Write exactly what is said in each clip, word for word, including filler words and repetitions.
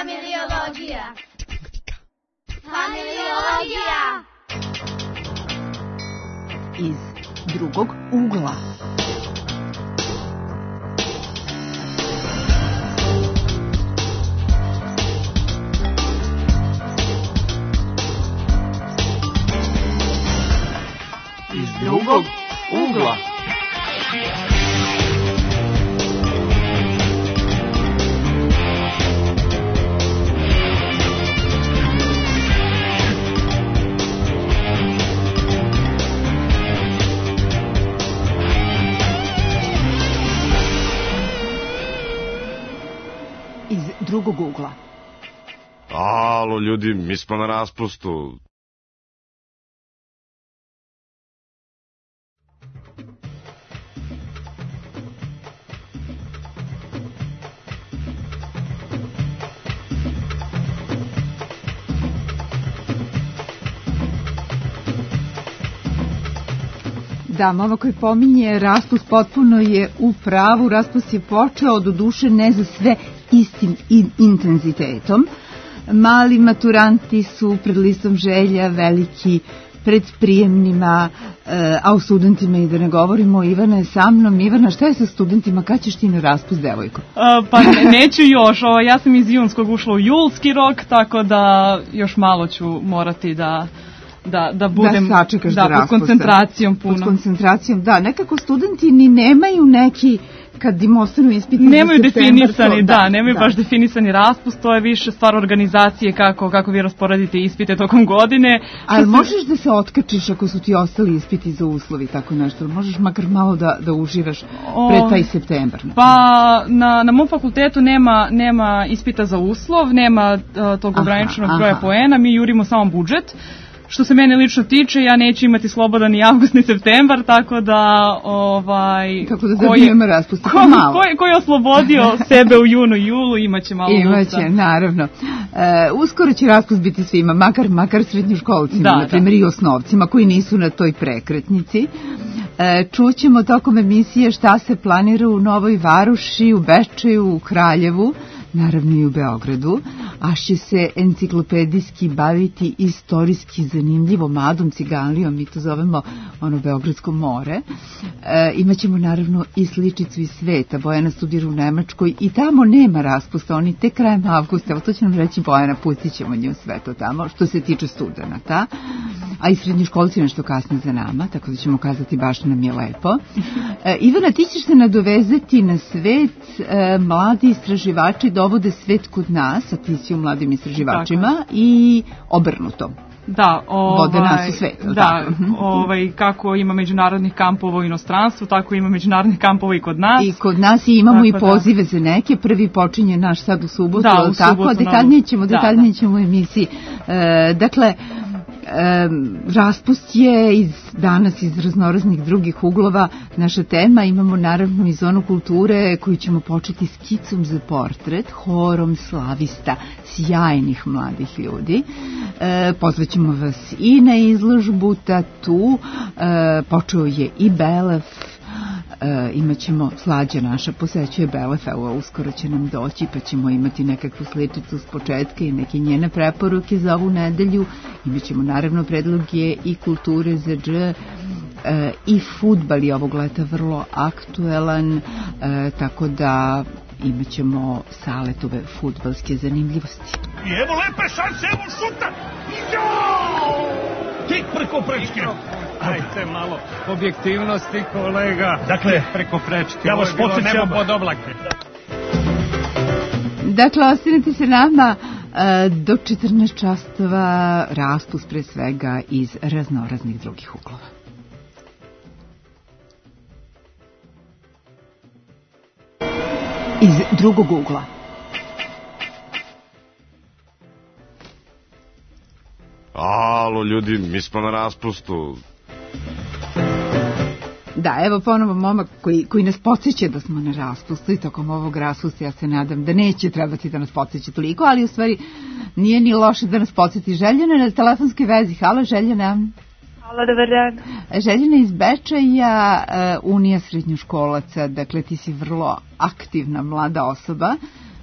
Familiologija. Familiologija. Iz drugog ugla. Iz drugog ugla. Iz drugog ugla. Alo, ljudi, mi smo na raspustu. Da, mama koji pominje raspust potpuno je u pravu. Raspust je počeo, doduše ne za sve istim intenzitetom. Mali maturanti su pred listom želja, veliki pred prijemnima, a o studentima i da ne govorimo. Ivana je sa mnom. Ivana, šta je sa studentima? Kad ćeš ti na raspust, devojko? A, pa neću još. O, ja sam iz junskog ušla u julski rok, tako da još malo ću morati da... Da, da budem da sačekaš da, do raspusta. Pod koncentracijom puno. Pod koncentracijom, da. Nekako studenti ni nemaju neki, kad im ostanu ispiti nemaju za septembar, definisani, to, da, da, nemaju da. baš definisani raspust, to je više stvar organizacije kako, kako vi rasporedite ispite tokom godine. Ali se... možeš da se otkačiš ako su ti ostali ispiti za uslovi, tako nešto? Možeš makar malo da, da uživaš o, pred taj septembar? Pa na, na mom fakultetu nema, nema ispita za uslov, nema uh, tog ograničenog broja poena, mi jurimo samo budžet. Što se mene lično tiče, ja neću imati slobodan ni avgust ni septembar, tako da ovaj tako da zabijemo raspust ko, malo. Ko, ko je oslobodio sebe u junu i julu, imaće malo lusta. Imaće, naravno. E, uskoro će raspust biti svima, makar, makar srednjoškolcima, da, na primjer i osnovcima koji nisu na toj prekretnici. E, čućemo tokom emisije šta se planira u Novoj Varoši, u Bečeju, u Kraljevu, naravno i u Beogradu, a će se enciklopedijski baviti istorijski zanimljivom Adom Ciganlijom, mi to zovemo ono Beogradsko more. E, imaćemo naravno i sličicu iz sveta. Bojana studira u Nemačkoj i tamo nema raspusta, oni tek krajem avgusta, evo to će nam reći Bojana, pustit ćemo nju sve to tamo, što se tiče studenata, a i srednjoškolci nešto kasno za nama, tako da ćemo kazati baš nam je lepo. E, Ivana, ti ćeš se nadovezati na svet, e, mladi istraživači dovode svet kod nas, a ti si u mladim istraživačima, tako. I obrnuto. Da, ovaj, vode nas u svet. Da, ovaj, kako ima međunarodnih kampova u inostranstvu, tako ima međunarodnih kampova i kod nas. I kod nas i imamo tako i pozive da. za neke. Prvi počinje naš sad u subotu, da, u tako, subotu, detaljnije ćemo, da, detaljnije ćemo u emisiji. E, dakle, E, raspust je iz, danas iz raznoraznih drugih uglova naša tema. Imamo naravno i zonu kulture koju ćemo početi skicom za portret, horom slavista sjajnih mladih ljudi. E, pozvaćemo vas i na izložbu Tatu, e, počeo je i Belef. E, imaćemo, Slađa naša posećuje Belef, evo uskoro će nam doći pa ćemo imati nekakvu sličicu s početka i neke njene preporuke za ovu nedelju. Imaćemo naravno predloge i kulture za dž, e, i fudbal je ovog leta vrlo aktuelan, e, tako da imaćemo Saletove fudbalske zanimljivosti. I evo lepe šanse, evo šuta! Jao! Tik preko prečke! Ajte malo objektivnosti, kolega. Dakle, preko prečke. Ja vas podsjećam pod oblake. Dakle, ostanite se nama do četrnaest časova, raspust pre svega iz raznoraznih drugih uglova. Iz drugog ugla. Alo, ljudi, mi smo na raspustu. Da, evo ponovo momak koji, koji nas podsjeća da smo na raspustu i tokom ovog raspusta ja se nadam da neće trebati da nas podsjeća toliko, ali u stvari nije ni loše da nas podsjeti. Željena na telefonskoj vezi. Halo, Željena. Halo, dobar dan. Željena iz Bečeja, Unija srednjoškolaca, dakle ti si vrlo aktivna mlada osoba.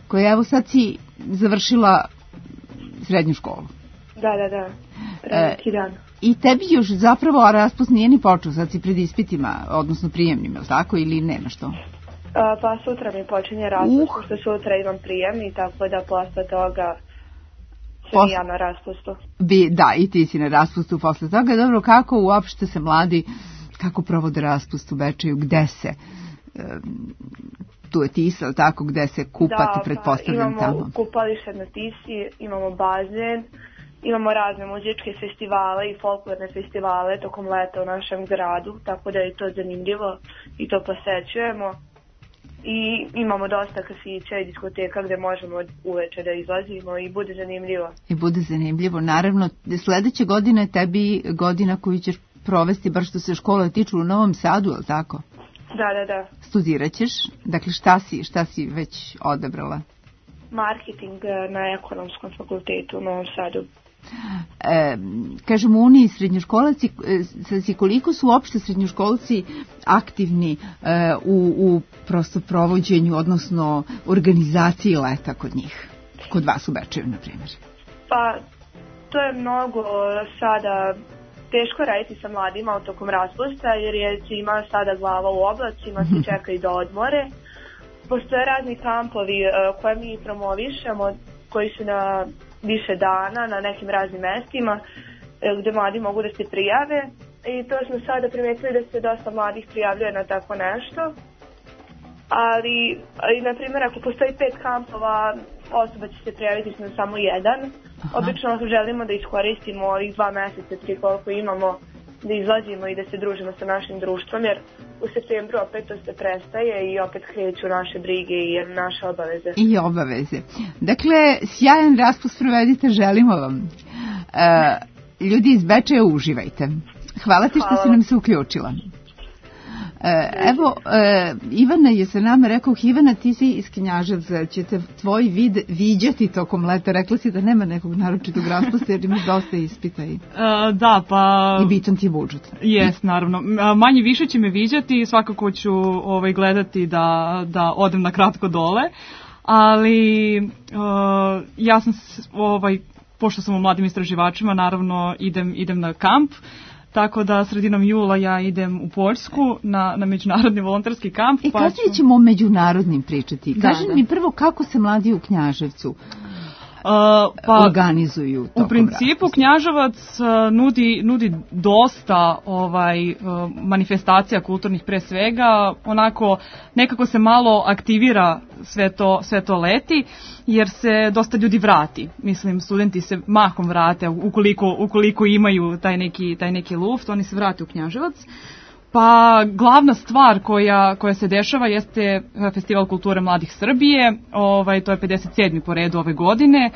koja evo sad si završila srednju školu. Da, da, da. Redki dan. I tebi još zapravo, a raspust nije ni počeo, sad si pred ispitima, odnosno prijemnim, je li tako, ili nemaš to? A, pa sutra mi počinje raspust, Uh. što sutra imam prijem i tako da posle toga sam Pos... i ja na raspustu. Bi, da, i ti si na raspustu posle toga. Dobro, kako uopšte se mladi, kako provode raspust u Bečeju, gde se... Um, tu je Tisa, tako, gde se kupati, da, pretpostavljam pa, tamo. imamo kupalište na Tisi, imamo bazen, imamo razne muzičke festivale i folklorne festivale tokom leta u našem gradu, tako da je to zanimljivo i to posećujemo. I imamo dosta kafića i diskoteka gde možemo uveče da izlazimo i bude zanimljivo. I bude zanimljivo, naravno. Sledeće godine tebi godina koju ćeš provesti, bar što se škola tiču, u Novom Sadu, je li tako? Da, da, da. Studirat ćeš? Dakle, šta si, šta si već odabrala? Marketing na ekonomskom fakultetu u Novom Sadu. E, kažem, u Uniji srednjoškolaci, e, koliko su uopšte srednjoškolci aktivni e, u, u prosto provođenju, odnosno organizaciji leta kod njih? Kod vas u Bečeju, na primjer. Pa, to je mnogo sada... Teško raditi sa mladima u tokom raspusta jer je ima sada glava u oblacima, svi čekaju da odmore. Postoje razni kampovi uh, koje mi promovišemo, koji su na više dana, na nekim raznim mestima uh, gde mladi mogu da se prijave. I to smo sada primetili da se dosta mladih prijavljuje na tako nešto. Ali, ali na primjer, ako postoji pet kampova, osoba će se prijaviti na samo jedan. Aha. Obično želimo da iskoristimo ovih dva meseca, tri koliko imamo, da izlazimo i da se družimo sa našim društvom, jer u septembru opet to se prestaje i opet kreću naše brige i naše obaveze. I obaveze. Dakle, sjajan raspust provedite, želimo vam. E, ljudi iz Bečeja, uživajte. Hvala ti što Hvala. si nam se uključila. E, evo, e, Ivana je sa nama, rekao, Ivana, ti si iz Knjaževca, ćete tvoj vid viđati tokom leta, rekla si da nema nekog naročitog raspusta jer imaš dosta ispita i, uh, da, pa... i bitan ti je budžet. Jes, naravno. Manje više će me viđati, svakako ću ovaj, gledati da, da odem na kratko dole, ali uh, ja sam, ovaj, pošto sam u mladim istraživačima, naravno idem, idem na kamp. Tako da sredinom jula ja idem u Poljsku na, na međunarodni volonterski kamp. E, pa kasnije ćemo o međunarodnim pričati. Da, Kaži da. mi prvo kako se mladi u Knjaževcu Uh, pa, organizuju tokom u principu raspusta. Knjaževac uh, nudi, nudi dosta ovaj, uh, manifestacija kulturnih pre svega, onako nekako se malo aktivira sve to, sve to leti, jer se dosta ljudi vrati. Mislim, studenti se mahom vrate, ukoliko, ukoliko imaju taj neki, taj neki luft, oni se vrate u Knjaževac. Pa glavna stvar koja, koja se dešava jeste Festival kulture mladih Srbije, ovaj, to je pedeset sedmi po redu ove godine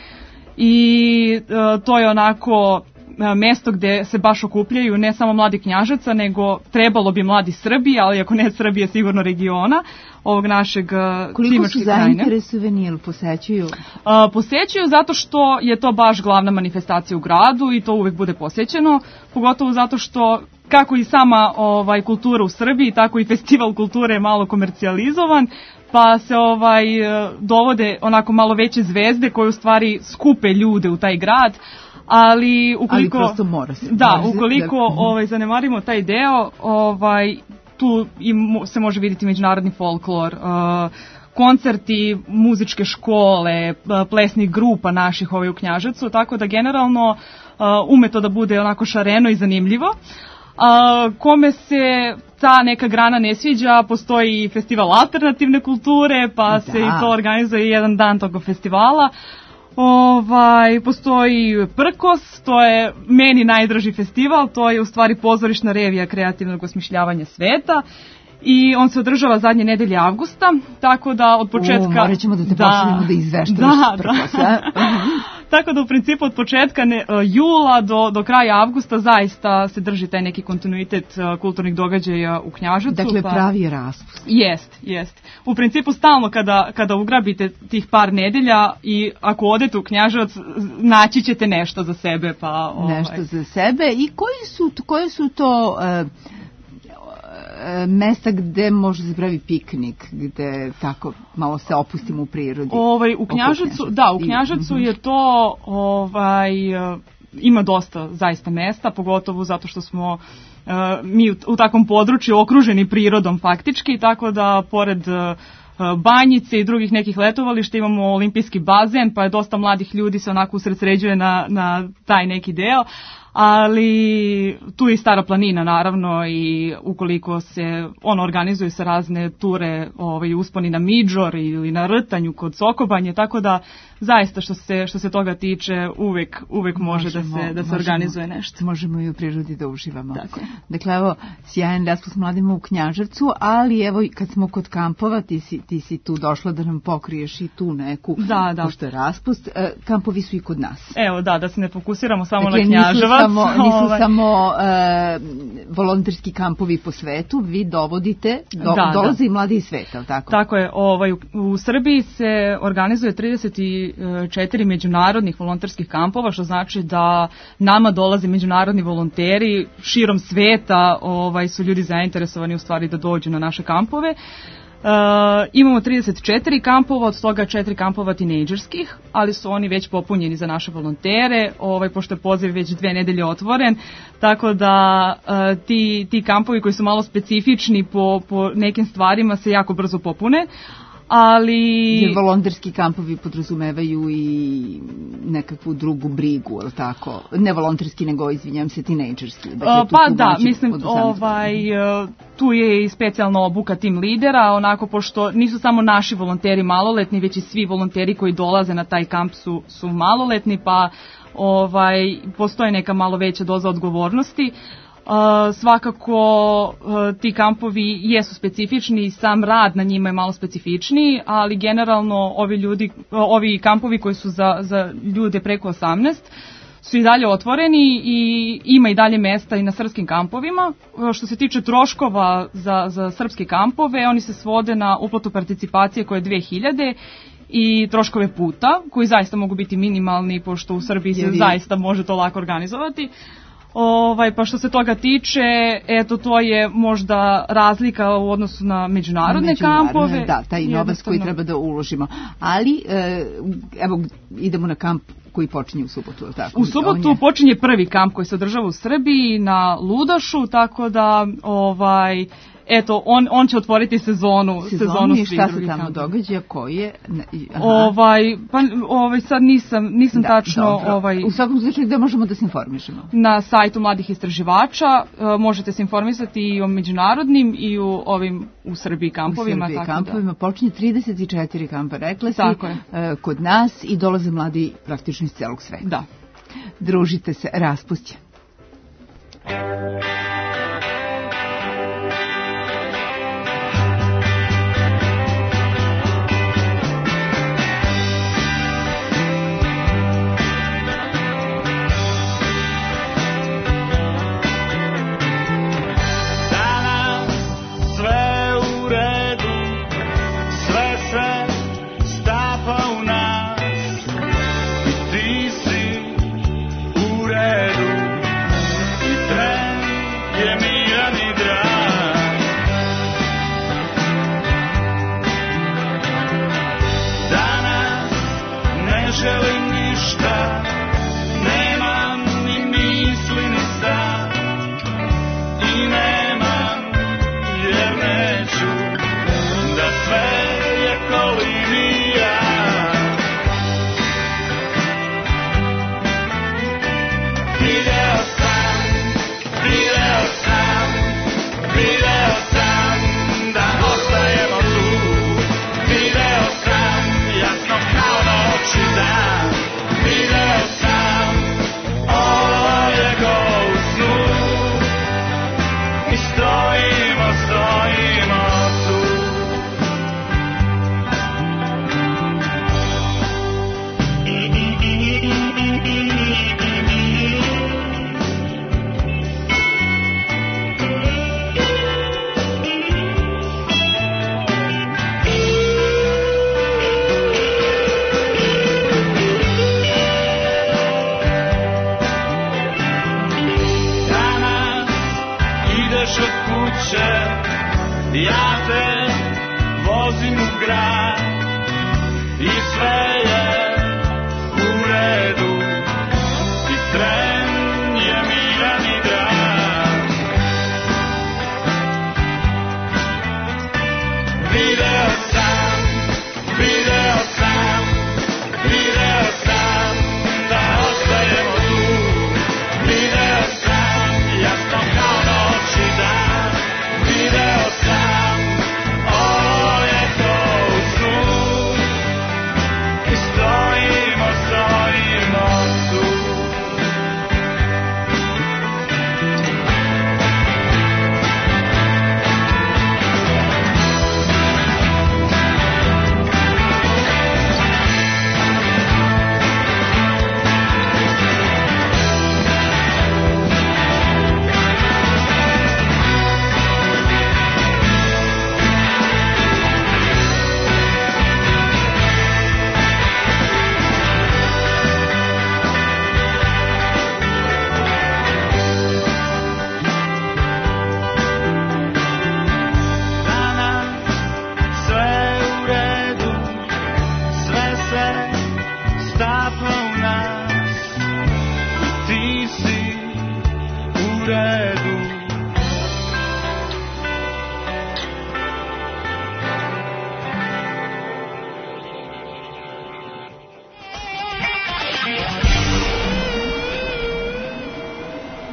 i e, to je onako e, mesto gde se baš okupljaju ne samo mladi Knjaževca, nego trebalo bi mladi Srbije, ali ako ne Srbije, sigurno regiona, ovog našeg Koliko su zainteresovani ili posećuju? A, posećuju zato što je to baš glavna manifestacija u gradu i to uvek bude posećeno, pogotovo zato što kako i sama ovaj kultura u Srbiji, tako i festival kulture je malo komercijalizovan, pa se ovaj dovode onako malo veće zvezde koje u stvari skupe ljude u taj grad, ali ukoliko ali prosto mora se. Da, mora ukoliko se, ovaj zanemarimo taj deo, ovaj tu i se može vidjeti međunarodni folklor, uh, koncerti, muzičke škole, plesnih grupa naših ovaj u Knjaževcu, tako da generalno uh, ume to da bude onako šareno i zanimljivo. Uh, kome se ta neka grana ne sviđa, postoji festival alternativne kulture, pa da. se i to organizuje jedan dan tog festivala. Ovaj, postoji Prkos, to je meni najdraži festival, to je u stvari pozorišna revija kreativnog osmišljavanja sveta i on se održava zadnje nedelje avgusta, tako da od početka... U, morat ćemo da te da, počnemo da izveštavaš da, Prkos, da. Tako da u principu od početka ne, uh, jula do, do kraja avgusta zaista se drži taj neki kontinuitet uh, kulturnih događaja u Knjaževcu. Dakle, pa... pravi je raspust. Jest, jest. U principu stalno kada, kada ugrabite tih par nedelja i ako odete u Knjaževac, naći ćete nešto za sebe. Pa, ovaj... Nešto za sebe. I koji su, koje su to... Uh, e, mesta gde može se pravi piknik, gde tako malo se opustimo u prirodi. Ovaj, u Knjaževcu, da, u Knjaževcu je to, ovaj, ima dosta zaista mesta, pogotovo zato što smo uh, mi u, u takvom području okruženi prirodom faktički, tako da pored uh, banjice i drugih nekih letovališta imamo olimpijski bazen, pa je dosta mladih ljudi se onako usredsređuje na, na taj neki deo, ali tu je i Stara planina naravno i ukoliko se ono organizuje sa razne ture, ovaj, usponi na Midžor ili na Rtanju kod Sokobanje, tako da zaista što se što se toga tiče uvek uvek može možemo, da se da se možemo, organizuje nešto. Možemo i u prirodi da uživamo. Dakle, dakle evo sjajan raspust mladima u Knjaževcu, ali evo kad smo kod kampova, ti si, ti si tu došla da nam pokriješ i tu neku, da, da. Pošto je raspust, kampovi su i kod nas. Evo da, da se ne fokusiramo samo dakle, na Knjaževac. Samo, nisu ovaj. samo e, volonterski kampovi po svetu, vi dovodite, do, da, dolaze da. i mladi iz sveta, tako? Tako je, ovaj, u, u Srbiji se organizuje trideset četiri međunarodnih volonterskih kampova, što znači da nama dolaze međunarodni volonteri širom sveta, ovaj, su ljudi zainteresovani u stvari da dođu na naše kampove. Uh, imamo trideset četiri kampova, od toga četiri kampova tinejdžerskih, ali su oni već popunjeni za naše volontere, ovaj, pošto je poziv već dve nedelje otvoren, tako da uh, ti, ti kampovi koji su malo specifični po, po nekim stvarima se jako brzo popune. Ali... Jer volonterski kampovi podrazumevaju i nekakvu drugu brigu, je li tako? Ne volonterski, nego, izvinjam se, tinejdžerski. Dakle, pa da, mislim, ovaj, tu je i specijalna obuka tim lidera, onako, pošto nisu samo naši volonteri maloletni, već i svi volonteri koji dolaze na taj kamp su, su maloletni, pa ovaj, postoji neka malo veća doza odgovornosti. Uh, svakako uh, ti kampovi jesu specifični i sam rad na njima je malo specifičniji, ali generalno ovi ljudi, uh, ovi kampovi koji su za, za ljude preko osamnaest su i dalje otvoreni i ima i dalje mesta i na srpskim kampovima. Uh, što se tiče troškova za, za srpske kampove, oni se svode na uplatu participacije koje je dve hiljade i troškove puta, koji zaista mogu biti minimalni, pošto u Srbiji se zaista može to lako organizovati. Ovaj, pa što se toga tiče, eto, to je možda razlika u odnosu na međunarodne, međunarodne kampove. Da, taj novac koji treba da uložimo. Ali, e, evo, idemo na kamp koji počinje u subotu, je tako? U subotu je... počinje prvi kamp koji se održava u Srbiji na Ludašu, tako da, ovaj... Eto, on, on će otvoriti sezonu, sezonu, sezonu svih šta se tamo događa, koji je... Aha. Ovaj, pa, ovaj, sad nisam, nisam da, tačno... Dobro. Ovaj, u svakom slučaju gde možemo da se informišemo? Na sajtu mladih istraživača uh, možete se informisati i o međunarodnim i u ovim u Srbiji kampovima. U Srbiji tako kampovima da. Počinje trideset četiri kampa, rekla si, tako je. Uh, kod nas i dolaze mladi praktično iz celog sveta. Da. Družite se, raspust je. Ti si u redu.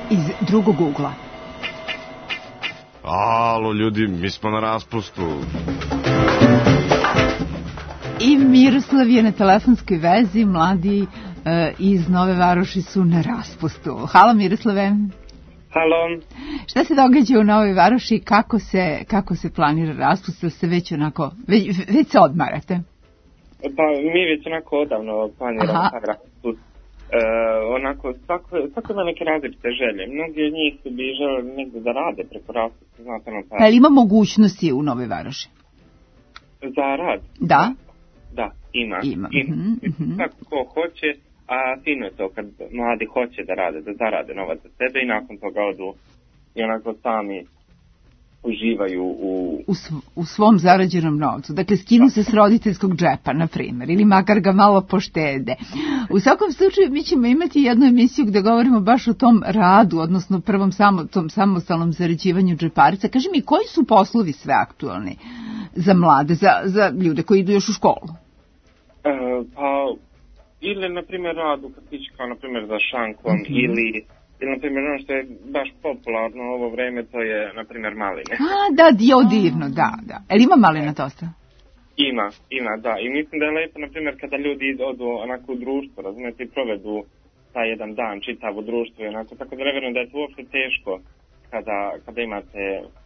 iz drugog ugla. Alo, ljudi, mi smo na raspustu. I Miroslav je na telefonskoj vezi, mladi e, iz Nove Varoši su na raspustu. Halo Miroslave. Halo. Šta se događa u Novoj Varoši i kako se, kako se planira raspust, ili se već onako, već, već se odmarate? Pa mi već onako odavno planiramo taj raspust. E, onako, svako, svako ima neke različite želje. Mnogi od njih bi žele negdje da rade preko raspusta, znate ono pa... Pa ili ima mogućnosti u Novoj Varoši? Za rad? Da. Da, ima. Ima. ima. Mm-hmm. Svako ko hoće, a fino je to kad mladi hoće da rade, da zarade novac za sebe i nakon toga odu i onako sami uživaju u... U, sv u svom zarađenom novcu. Dakle, skinu se s roditeljskog džepa, na primjer, ili makar ga malo poštede. U svakom slučaju, mi ćemo imati jednu emisiju gde govorimo baš o tom radu, odnosno prvom samo, tom samostalnom zarađivanju džeparica. Kaži mi, koji su poslovi sve aktualni za mlade, za, za ljude koji idu još u školu? E, pa, ili, na primjer, rad u kafiću, kao, na primjer, za šankom, mm-hmm. ili... Ili, na primjer, ono što je baš popularno u ovo vreme, to je, na primjer, maline. A, da, dio divno, da, da. Eli ima malina dosta? Ima, ima, da. I mislim da je lepo, na primjer, kada ljudi odu onako u društvo, razumijete, i provedu taj jedan dan čitav u društvu, onako, tako da ne vjerujem da je to uopšte teško kada, kada imate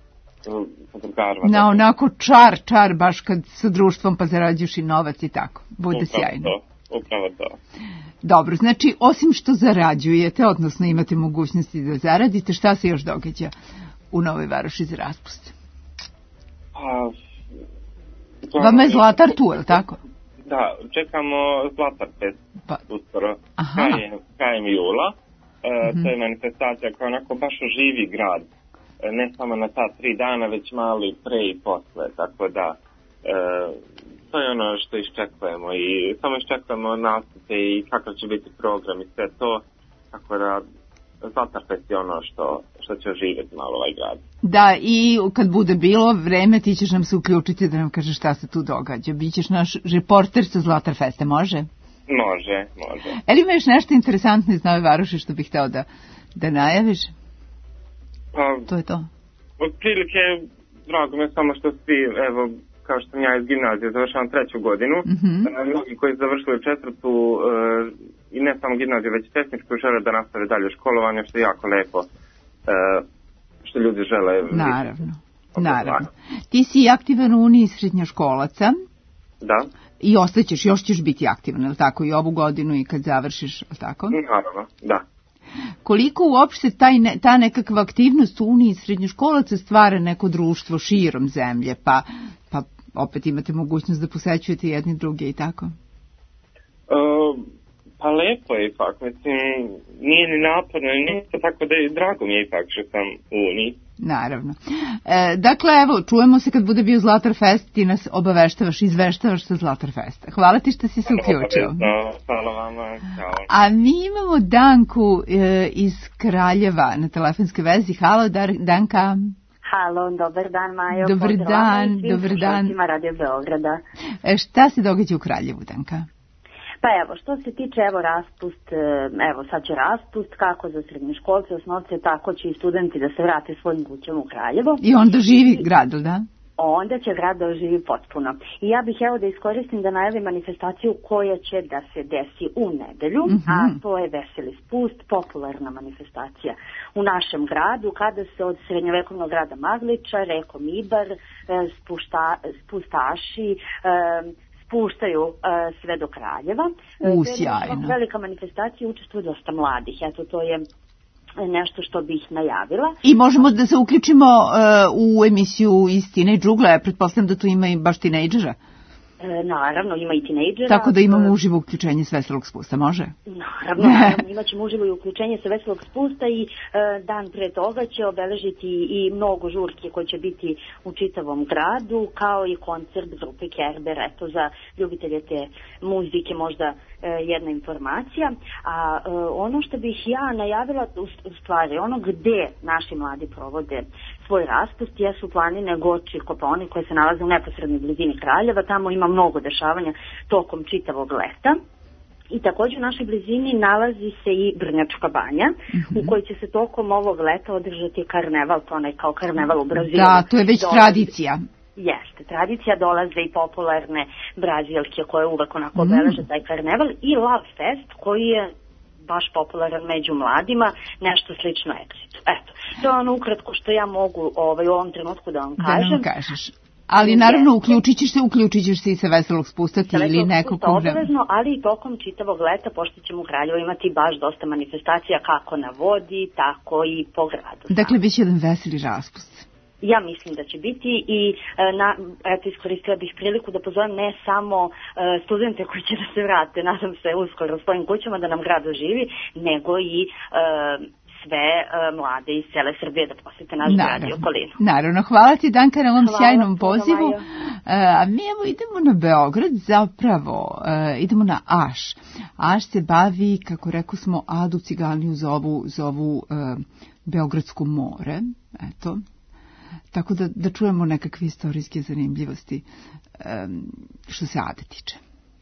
podrugarva. Na onako čar, čar, baš kad sa društvom pa zarađuš i novac i tako. Bude upravo sjajno. To, upravo to. Dobro, znači, osim što zarađujete, odnosno imate mogućnosti da zaradite, šta se još događa u Novoj Varoši za raspust? Pa, vama je Zlatar tu, je li tako? Da, čekamo Zlatar Fest pa. uskoro, krajem, krajem jula. E, mm-hmm. To je manifestacija koja onako baš oživi grad, e, ne samo na ta tri dana, već mali pre i posle, tako da... E, to je ono što iščekujemo i samo iščekujemo nastupe i kakav će biti program i sve to, tako da Zlatarfest je ono što, što će oživjeti malo ovaj grad. Da, i kad bude bilo vreme ti ćeš nam se uključiti da nam kažeš šta se tu događa. Bićeš naš reporter sa Zlatarfesta, može? Može, može. E li imaš nešto interesantno iz Nove Varoši što bih hteo da, da najaviš? Pa, to je to. Otprilike, drago me samo što svi, evo, kao što sam ja iz gimnazije, završavam treću godinu. Mm-hmm. Mnogi koji su završili četvrtu e, i ne samo gimnaziju, već tehničku, žele da nastave dalje školovanje, što je jako lepo, e, što ljudi žele. Naravno, naravno. Ti si aktivan u Uniji srednjoškolaca. Da. I ostaćeš, još ćeš biti aktivan, je li tako, i ovu godinu i kad završiš, je li tako? Naravno, da. Koliko uopšte taj ne, ta nekakva aktivnost u Uniji srednjoškolaca stvara neko društvo širom zemlje, pa, pa opet imate mogućnost da posećujete jedni druge i tako? Uh, pa lepo je ipak, mislim, nije ni naporno, nije tako da je drago mi je ipak što sam u Uniji. Naravno. E, dakle, evo, čujemo se kad bude bio Zlatarfest, ti nas obaveštavaš, izveštavaš sa Zlatarfesta. Hvala ti što si se uključio. Hvala vama, čao. A mi imamo Danku e, iz Kraljeva na telefonskoj vezi. Halo, Danka. Halo, dobar dan, Majo. Dobar dan, dobar dan. Svim Radio Beograda. E, šta se događa u Kraljevu, Danka? Pa evo, što se tiče, evo, raspust, evo, sad će raspust, kako za srednjoškolce, osnovce, tako će i studenti da se vrate svojim kućama u Kraljevo. I onda živi grad, da? Onda će grad da oživi potpuno. I ja bih, evo, da iskoristim da najavim manifestaciju koja će da se desi u nedelju, mm-hmm. a to je Veseli spust, popularna manifestacija u našem gradu, kada se od srednjovekovnog grada Magliča, reko Ibar, spušta, spustaši, puštaju uh, sve do Kraljeva. U, sjajno. Velika manifestacija, učestvuje dosta mladih. Eto, to je nešto što bih najavila. I možemo da se uključimo uh, u emisiju iz Teenage Ugla. Ja pretpostavljam da tu ima i baš tinejdžera. E, naravno, ima i tinejdžera. Tako da imamo uživo uključenje s Veselog spusta, može? Naravno, naravno imat ćemo uživo i uključenje sa Veselog spusta i e, dan pre toga će obeležiti i mnogo žurke koje će biti u čitavom gradu, kao i koncert grupe Kerber. Eto, za ljubitelje te muzike možda e, jedna informacija. A e, ono što bih ja najavila, u, u stvari, ono gde naši mladi provode svoj raspust jesu planine Goči i Kopaonik koje se nalaze u neposrednoj blizini Kraljeva. Tamo ima mnogo dešavanja tokom čitavog leta. I također u našoj blizini nalazi se i Brnjačka banja, mm-hmm. u kojoj će se tokom ovog leta održati karneval, to onaj kao karneval u Brazilu. Da, to je već dolazi, tradicija. Jeste, tradicija, dolaze i popularne Brazilke koje uvek onako obeleže mm. taj karneval i Love Fest koji je baš popularan među mladima, nešto slično Exitu. Eto, to je ono ukratko što ja mogu ovaj, u ovom trenutku da vam kažem. Da nam kažeš. Ali naravno uključit ćeš se, uključit ćeš se i sa Veselog spustati ili nekog obavezno, ali i tokom čitavog leta, pošto ćemo u Kraljevu imati baš dosta manifestacija kako na vodi, tako i po gradu. Dakle, bit će jedan veseli raspust. Ja mislim da će biti i na, eto, iskoristila bih priliku da pozovem ne samo uh, studente koji će da se vrate, nadam se uskoro u svojim kućama da nam grad oživi, nego i uh, sve uh, mlade iz cele Srbije da posete naš grad i okolinu. Naravno, hvala ti Danka na ovom hvala, sjajnom pozivu. Uh, a mi evo idemo na Beograd, zapravo uh, idemo na Aš. Aš se bavi, kako rekao smo, Adu Ciganliju zovu, zovu uh, Beogradsko more, eto. Tako da, da čujemo nekakve istorijske zanimljivosti um, što se Ade tiče.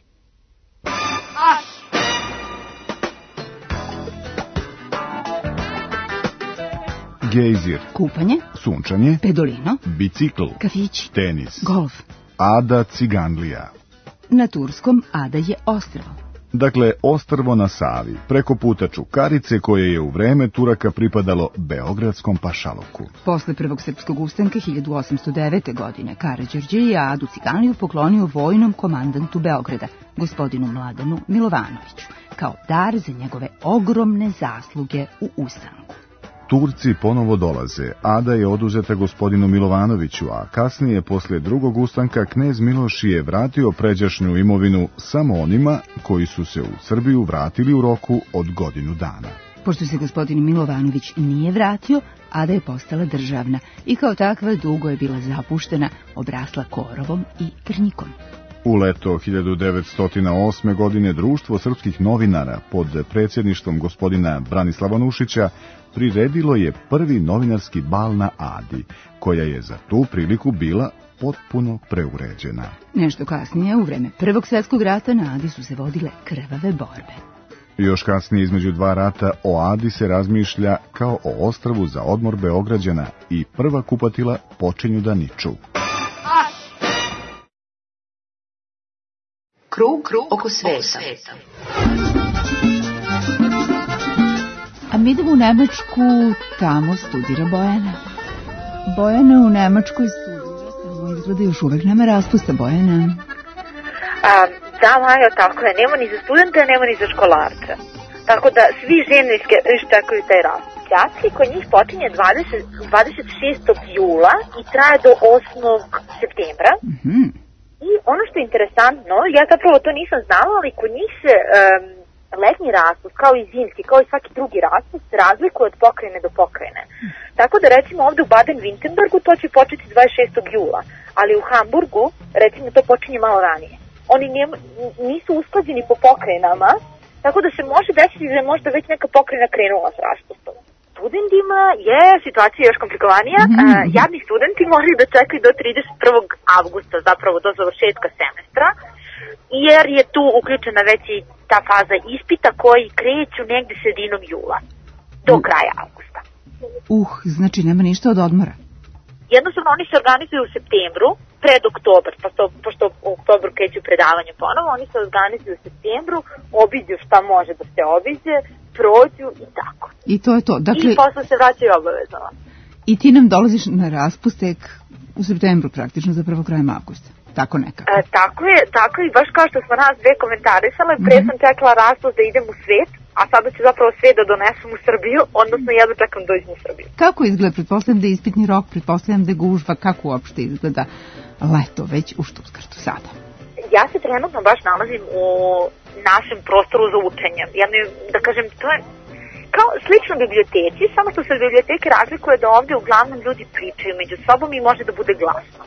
Gejzir, kupanje, sunčanje, pedolino, bicikl, kafići, tenis, golf, Ada Ciganlija. Na turskom Ada je ostrvo. Dakle, ostrvo na Savi, preko puta Čukarice koje je u vreme Turaka pripadalo Beogradskom pašaluku. Posle prvog srpskog ustanka hiljadu osamsto devete. godine Karađorđe je Adu Ciganliju poklonio vojnom komandantu Beograda, gospodinu Mladenu Milovanoviću, kao dar za njegove ogromne zasluge u ustanku. Turci ponovo dolaze, Ada je oduzeta gospodinu Milovanoviću, a kasnije, posle drugog ustanka, knez Miloš je vratio pređašnju imovinu samo onima koji su se u Srbiju vratili u roku od godinu dana. Pošto se gospodin Milovanović nije vratio, Ada je postala državna i kao takva dugo je bila zapuštena, obrasla korovom i trnjikom. U leto hiljadu devetsto osme. godine Društvo srpskih novinara pod predsjedništvom gospodina Branislava Nušića priredilo je prvi novinarski bal na Adi, koja je za tu priliku bila potpuno preuređena. Nešto kasnije, u vreme Prvog svjetskog rata, na Adi su se vodile krvave borbe. Još kasnije, između dva rata, o Adi se razmišlja kao o ostrvu za odmor Beograđana i prva kupatila počinju da niču. Krug, krug oko sveta. A mi idemo u Nemačku, tamo studira Bojana. Bojana u Nemačkoj studira, samo izgleda još uvek nema raspusta. Bojana. A, da, Maja, tako je. Nema ni za studente, nema ni za školarce. Tako da svi žene iščekuju taj raspust. Đaci kod njih počinje dvadeset šestog jula i traje do osmog septembra. Mhm. I ono što je interesantno, ja zapravo to nisam znala, ali kod njih se um, letnji raspust, kao i zimski, kao i svaki drugi raspust, razlikuje od pokrajine do pokrajine. Tako da recimo ovde u Baden-Württembergu to će početi dvadeset šestog jula, ali u Hamburgu recimo to počinje malo ranije. Oni nisu usklađeni po pokrajinama, tako da se može desiti da je možda već neka pokrajina krenula s raspustom. Studentima je situacija još komplikovanija. Mm-hmm. Jadni studenti moraju da čekaju do trideset prvog avgusta, zapravo do završetka semestra, jer je tu uključena već i ta faza ispita koji kreću negde sredinom jula, do kraja avgusta. Uh, znači nema ništa od odmora? Jednostavno oni se organizuju u septembru, pred oktobar, pošto, pošto u oktobru kreću predavanje ponovo, oni se organizuju u septembru, obiđu šta može da se obiđe, prođu i tako. I to je to. Dakle, i posle se vraćaju obavezno. I ti nam dolaziš na raspustek u septembru praktično, zapravo krajem avgusta. Tako nekako. E, tako je, tako i baš kao što smo nas dve komentarisale, pre sam čekala raspust da idem u svet, a sada ću zapravo svet da donesem u Srbiju, odnosno jedno čekam da dođem u Srbiju. Kako izgleda? Pretpostavljam da je ispitni rok, pretpostavljam da je gužva, kako uopšte izgleda leto već u Stuttgartu sada? Ja se trenutno baš nalazim u našem prostoru za učenje. Ja ne, da kažem, to je kao slično biblioteci, samo što se biblioteke razlikuje da ovdje uglavnom ljudi pričaju među sobom i može da bude glasno.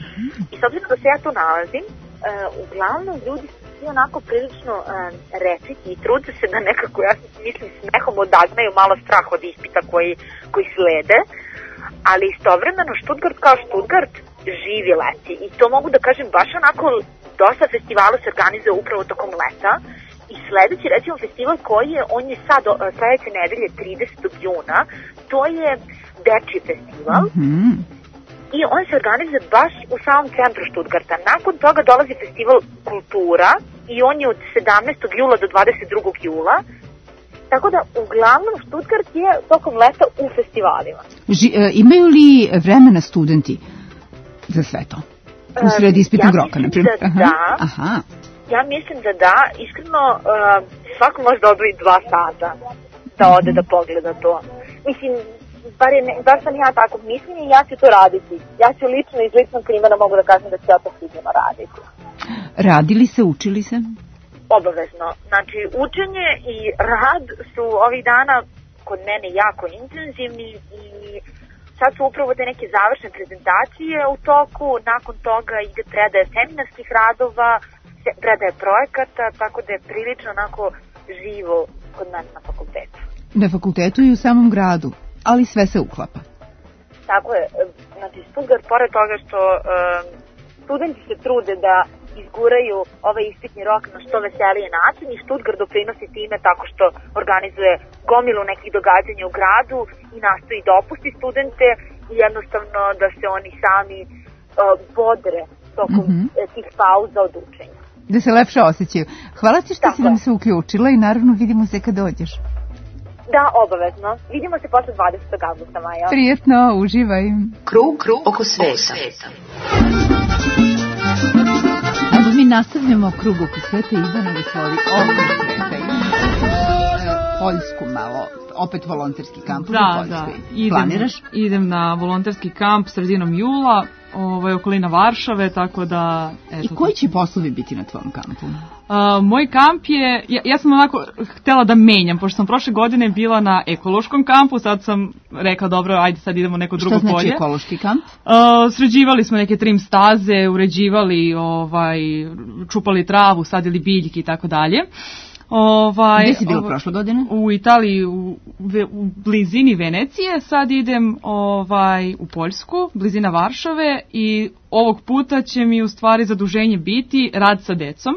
I s obzirom da se ja tu nalazim, uh, uglavnom ljudi su svi onako prilično uh, rečiti i trude se da nekako, ja mislim, smehom odagnaju malo strah od ispita koji, koji slede, ali istovremeno Stuttgart kao Stuttgart živi leti i to mogu da kažem baš onako dosta festivala se organizuje upravo tokom leta I sledeći, recimo, festival koji je, on je sad uh, sledeće nedelje tridesetog juna, to je dečji festival. Mm-hmm. I on se organizuje baš u samom centru Stuttgarta. Nakon toga dolazi festival Kultura i on je od sedamnaestog jula do dvadeset drugog jula. Tako da, uglavnom, Stuttgart je tokom leta u festivalima. Ži, e, imaju li vremena studenti za sve to? U sred ispitnog ja roka, na primjer? Da, da. Aha. Ja mislim da da. Iskreno, uh, svako može da odvoji dva sata da ode da pogleda to. Mislim, bar, je ne, bar sam ja tako mislim i ja ću to raditi. Ja ću lično iz ličnog primjera mogu da kažem da ću ja to sigurno raditi. Radili se, učili se? Obavezno. Znači, učenje i rad su ovih dana kod mene jako intenzivni i sad su upravo te neke završne prezentacije u toku, nakon toga ide predaje seminarskih radova, predaje projekata, tako da je prilično onako živo kod mene na fakultetu. Na fakultetu i u samom gradu, ali sve se uklapa. Tako je. Znači, Stuttgart, pored toga što um, studenti se trude da izguraju ovaj ispitni rok na što veselije način i Stuttgart doprinosi time tako što organizuje gomilu nekih događanja u gradu i nastoji da opusti studente i jednostavno da se oni sami uh, bodre tokom mm-hmm. tih pauza od učenja. Da se lepše osjećaju. Hvala ti što tako si nam se uključila i naravno vidimo se kad dođeš. Da, obavezno. Vidimo se posle dvadesetog avgusta, Maja. Prijetno, uživaj. Krug, krug oko sveta. Evo mi nastavljamo krug oko sveta i Ivana veseli oko sveta. E, Poljsku malo, opet volonterski kamp da, u Poljskoj. Da, idem, planiraš? Idem na volonterski kamp sredinom jula, ovaj, okolina Varšave, tako da... Eto, I koji će poslovi biti na tvom kampu? Uh, moj kamp je, ja, ja sam onako htela da menjam, pošto sam prošle godine bila na ekološkom kampu, sad sam rekla dobro, ajde sad idemo neko drugo polje. Što znači ekološki kamp? Uh, sređivali smo neke trim staze, uređivali, ovaj, čupali travu, sadili biljke i tako dalje. Ovaj, Gde si bila prošle godine? U Italiji, u, u blizini Venecije, sad idem ovaj, u Poljsku, blizina Varšave i ovog puta će mi u stvari zaduženje biti rad sa decom.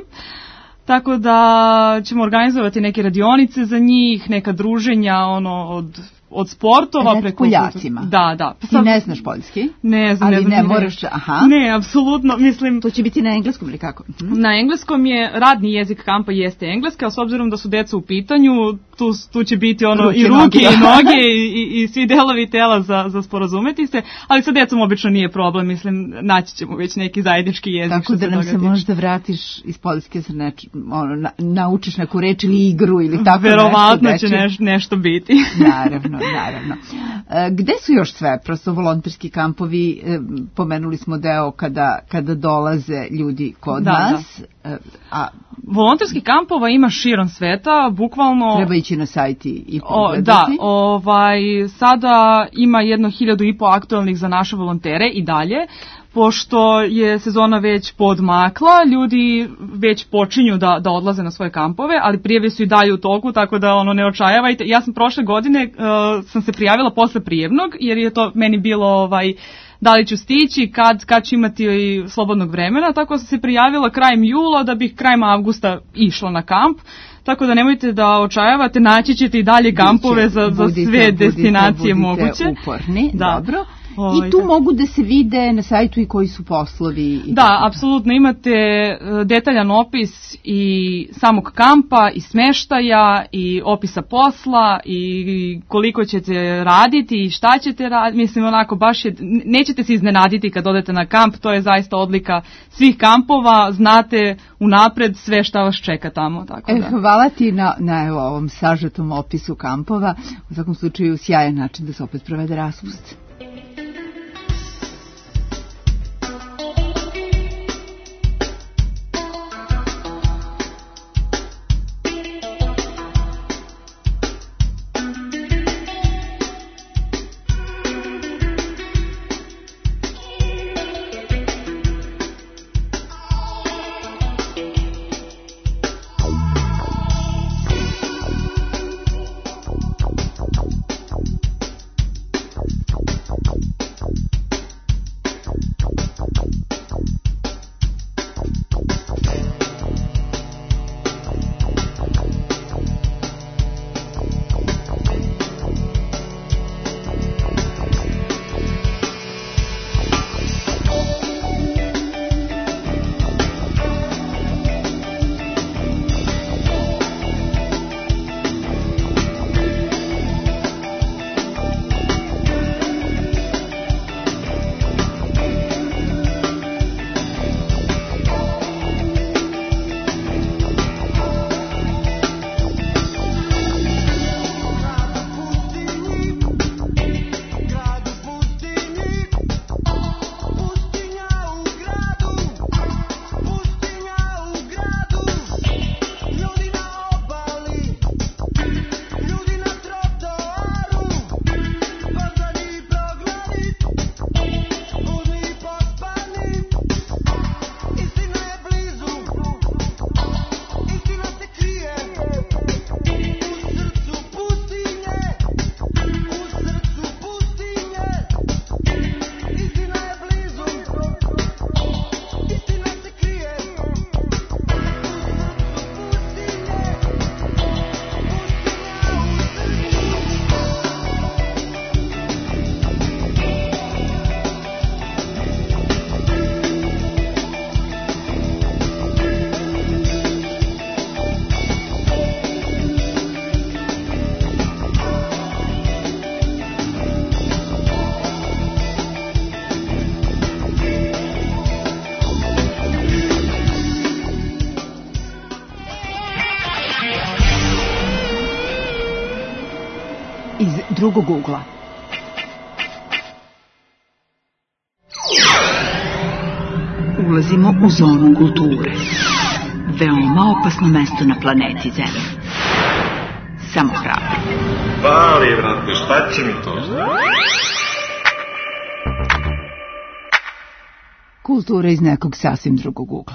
Tako da ćemo organizovati neke radionice za njih, neka druženja ono od od sportova Red preko Poljacima. Da, da. Ti ne znaš poljski? Ne znam. Ali ne, znam, ne ne moraš, aha. Ne, apsolutno, mislim. To će biti na engleskom ili kako? Hm? Na engleskom je, radni jezik kampa jeste engleski, a s obzirom da su deca u pitanju, tu, tu će biti ono ruke, i ruke noge. i noge i, i, i svi delovi tela za, za sporazumeti se, ali sa decom obično nije problem, mislim, naći ćemo već neki zajednički jezik. Tako da nam se možda vratiš iz Poljske, se neč, ono, na, naučiš neku reč ili igru ili tako Verovatno nešto. Verovatno će neš, nešto biti. Naravno, naravno. E, gde su još sve, prosto volonterski kampovi, e, pomenuli smo deo kada, kada dolaze ljudi kod da, nas. Da. E, a volonterski kampova ima širom sveta, bukvalno... Treba ići na sajt i O, pogledati. da, ovaj, sada ima jedno hiljadu i po aktualnih za naše volontere i dalje, pošto je sezona već podmakla, ljudi već počinju da, da odlaze na svoje kampove, ali prijave su i dalje u toku, tako da ono ne očajavajte. Ja sam prošle godine, uh, sam se prijavila posle prijevnog, jer je to meni bilo ovaj, da li ću stići, kad, kad ću imati slobodnog vremena, tako sam se prijavila krajem jula da bih krajem avgusta išla na kamp. Tako da nemojte da očajavate, naći ćete i dalje kampove za, za budite, sve budite, destinacije budite moguće. Uporni, da. Dobro. Ovaj, I tu da. mogu da se vide na sajtu i koji su poslovi. I da, apsolutno imate detaljan opis i samog kampa i smeštaja i opisa posla i koliko ćete raditi i šta ćete raditi. Mislim onako baš je, nećete se iznenaditi kad odete na kamp, to je zaista odlika svih kampova, znate unapred sve šta vas čeka tamo. Tako da. E, hvala ti na, na evo, ovom sažetom opisu kampova, u svakom slučaju sjajan način da se opet provede raspust. Thank you. iz drugog ugla. Ulazimo u zonu kulture. Veoma opasno mesto na planeti Zemlji. Samo hrabro. Bali, brate, šta će mi to? Kultura iz nekog sasvim drugog ugla.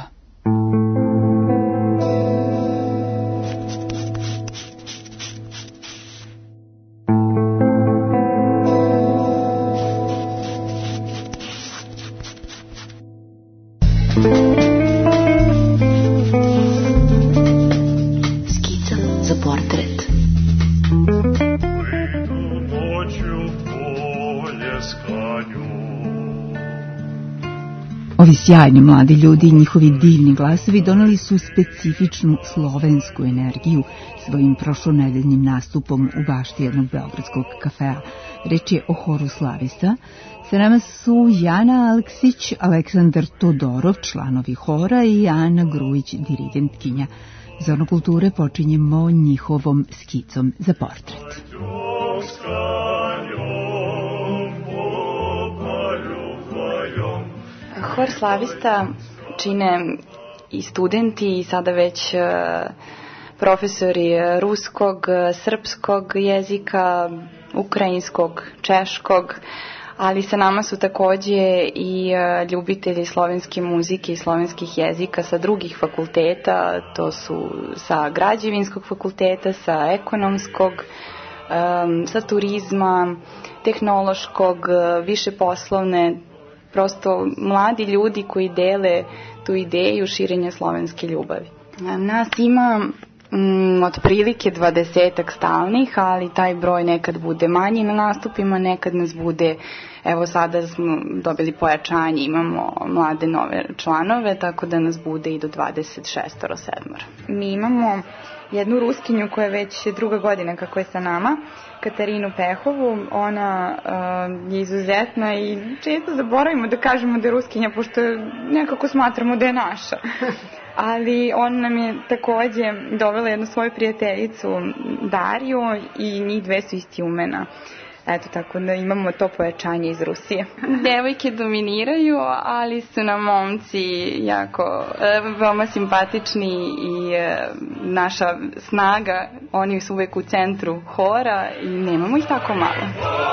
Ovi sjajni mladi ljudi i njihovi divni glasovi doneli su specifičnu slovensku energiju svojim prošlonedeljnim nastupom u bašti jednog beogradskog kafea. Reč je o horu Slavista. Sa nama su Jana Aleksić, Aleksandar Todorov, članovi hora, i Ana Grujić, dirigentkinja. Zonu kulture počinjemo njihovom skicom za portret. Hor Slavista čine i studenti i sada već profesori ruskog, srpskog jezika, ukrajinskog, češkog, ali sa nama su takođe i ljubitelji slovenske muzike i slovenskih jezika sa drugih fakulteta, to su sa građevinskog fakulteta, sa ekonomskog, sa turizma, tehnološkog, više poslovne, prosto mladi ljudi koji dele tu ideju širenja slovenske ljubavi. Nas ima mm, otprilike dvadesetak stalnih, ali taj broj nekad bude manji na nastupima, nekad nas bude, evo sada smo dobili pojačanje, imamo mlade nove članove, tako da nas bude i do dvadeset šest sedmora. Mi imamo jednu Ruskinju koja je već druga godina kako je sa nama, Katarinu Pehovu. Ona uh, je izuzetna i često zaboravimo da kažemo da je Ruskinja, pošto nekako smatramo da je naša. Ali ona nam je takođe dovela jednu svoju prijateljicu Dariju i njih dve su isti umena. Eto, tako da imamo to pojačanje iz Rusije. Devojke dominiraju, ali su nam momci jako, veoma simpatični i naša snaga, oni su uvek u centru hora i nemamo ih tako malo.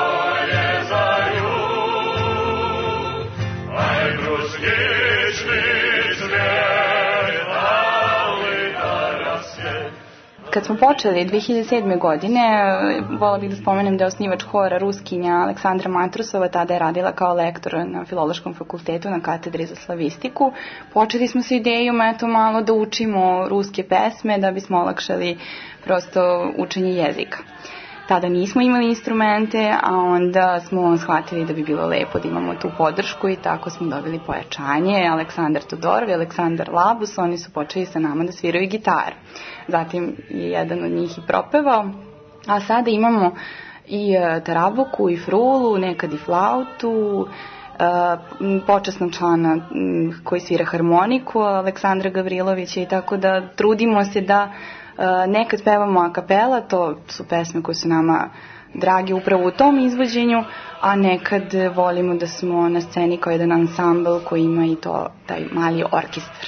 Kad smo počeli dve hiljade sedme. godine, vola bih da spomenem da je osnivač hora Ruskinja Aleksandra Matrusova, tada je radila kao lektor na Filološkom fakultetu na katedri za slavistiku. Počeli smo sa idejom eto malo da učimo ruske pesme da bismo olakšali prosto učenje jezika. Tada nismo imali instrumente, a onda smo shvatili da bi bilo lepo da imamo tu podršku i tako smo dobili pojačanje. Aleksandar Todorov i Aleksandar Labus, oni su počeli sa nama da sviraju gitaru. Zatim je jedan od njih i propevao, a sada imamo i tarabuku i frulu, nekad i flautu, počasnog člana koji svira harmoniku, Aleksandra Gavrilovića, i tako da trudimo se da nekad pevamo a kapela, to su pesme koje su nama dragi upravo u tom izvođenju, a nekad volimo da smo na sceni kao jedan ansambl koji ima i to, taj mali orkestar.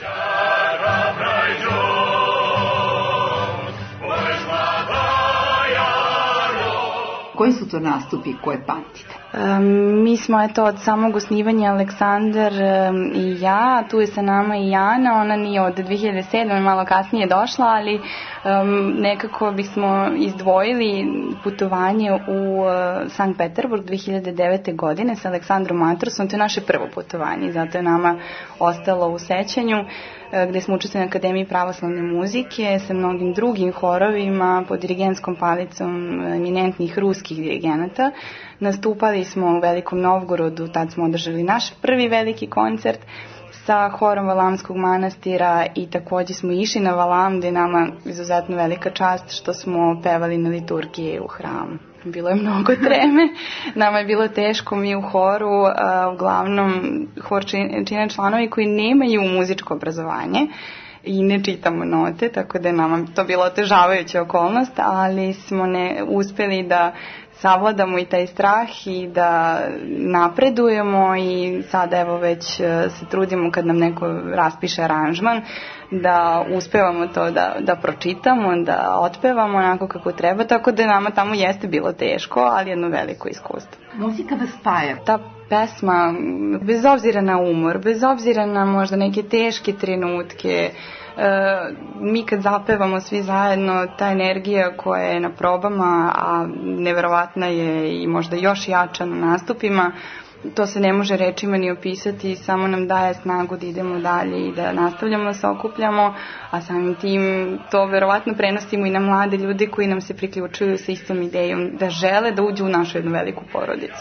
Koji su to nastupi koje pamtite? Um, mi smo eto od samog osnivanja Aleksandar um, i ja, tu je sa nama i Jana, ona nije od dve hiljade sedme. malo kasnije došla, ali um, nekako bismo izdvojili putovanje u uh, Sankt Peterburg dve hiljade devete. godine sa Aleksandrom Matrusom. To je naše prvo putovanje, zato je nama ostalo u sećanju, gde smo učestvovali na Akademiji pravoslavne muzike sa mnogim drugim horovima pod dirigentskom palicom eminentnih ruskih dirigenata. Nastupali smo u Velikom Novgorodu, tad smo održali naš prvi veliki koncert sa horom Valamskog manastira i takođe smo išli na Valam, gde je nama izuzetno velika čast što smo pevali na liturgiji u hramu. Bilo je mnogo treme, nama je bilo teško, mi u horu, a, uglavnom hor čine članovi koji nemaju muzičko obrazovanje i ne čitamo note, tako da je nama to bila otežavajuća okolnost, ali smo ne uspeli da savladamo i taj strah i da napredujemo i sada evo već se trudimo kad nam neko raspiše aranžman da uspevamo to da, da pročitamo, da otpevamo onako kako treba, tako da nama tamo jeste bilo teško, ali jedno veliko iskustvo. Muzika vas spaja. Ta pesma, bez obzira na umor, bez obzira na možda neke teške trenutke, e, mi kad zapevamo svi zajedno, ta energija koja je na probama, a neverovatna je i možda još jača na nastupima, to se ne može rečima ni opisati, samo nam daje snagu da idemo dalje i da nastavljamo da se okupljamo, a samim tim to verovatno prenosimo i na mlade ljude koji nam se priključuju sa istom idejom, da žele da uđu u našu jednu veliku porodicu.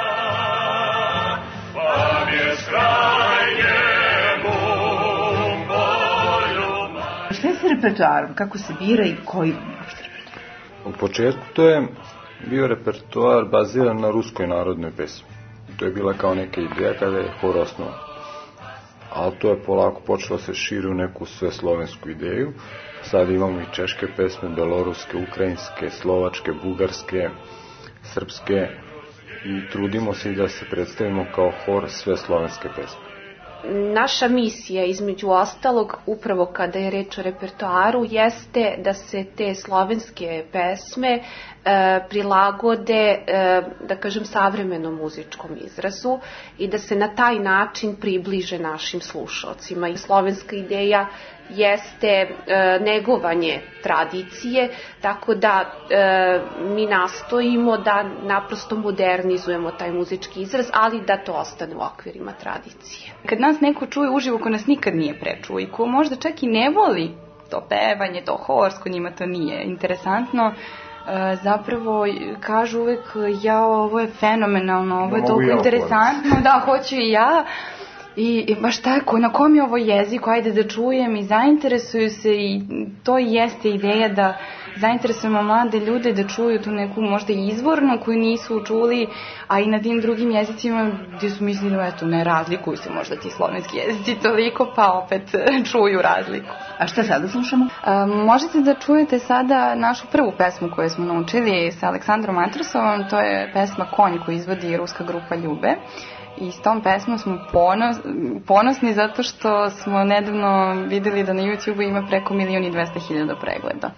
Šta je sa repertoarom? Kako se bira i koji? U početku to je bio repertoar baziran na ruskoj narodnoj pesmi. To je bila kao neka ideja kada je hor osnovan. Ali to je polako počelo se širi u neku sve slovensku ideju. Sad imamo i češke pesme, beloruske, ukrajinske, slovačke, bugarske, srpske i trudimo se i da se predstavimo kao hor sve slovenske pesme. Naša misija, između ostalog, upravo kada je reč o repertoaru, jeste da se te slovenske pesme e, prilagode, e, da kažem, savremenom muzičkom izrazu i da se na taj način približe našim slušalcima. I slovenska ideja jeste e, negovanje tradicije, tako da e, mi nastojimo da naprosto modernizujemo taj muzički izraz, ali da to ostane u okvirima tradicije. Kad nas neko čuje uživo ko nas nikad nije prečuo i ko možda čak i ne voli to pevanje, to horsko, njima to nije interesantno, e, zapravo kažu uvek, ja, ovo je fenomenalno, ovo je toliko interesantno, da, hoću i ja. I, i baš tako, na kom je ovo jeziku, ajde da čujem, i zainteresuju se, i to i jeste ideja da zainteresujemo mlade ljude da čuju tu neku možda izvornu koju nisu čuli, a i na tim drugim jezicima gdje su mislili da eto, ne razlikuju se možda ti slovenski jezici toliko, pa opet čuju razliku. A šta sada slušamo? A, možete da čujete sada našu prvu pesmu koju smo naučili sa Aleksandrom Matrasovom, to je pesma Konj koju izvodi ruska grupa Ljube. I s tom pesmom smo ponos, ponosni zato što smo nedavno videli da na YouTube ima preko milion i dvesta hiljada pregleda.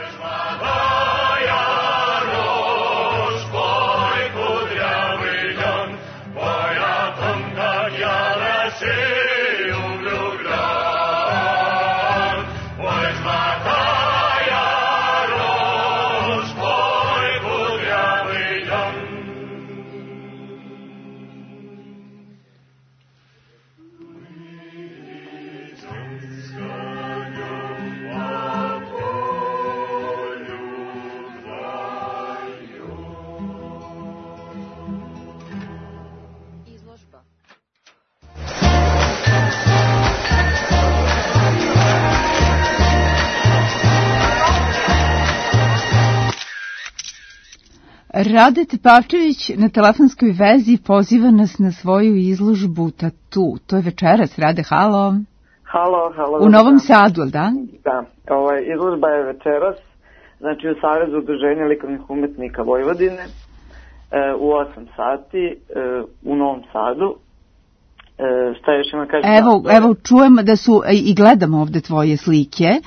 Rade Tepavčević na telefonskoj vezi poziva nas na svoju izložbu Tatu. To je večeras. Rade, halo. Halo, halo. U Novom Sadu, da? Da, ovaj, izložba je večeras, znači u Savezu udruženja likovnih umetnika Vojvodine, e, u osam sati, e, u Novom Sadu. E, šta još ima kažem? Evo, evo čujem da su, i gledamo ovde tvoje slike, e,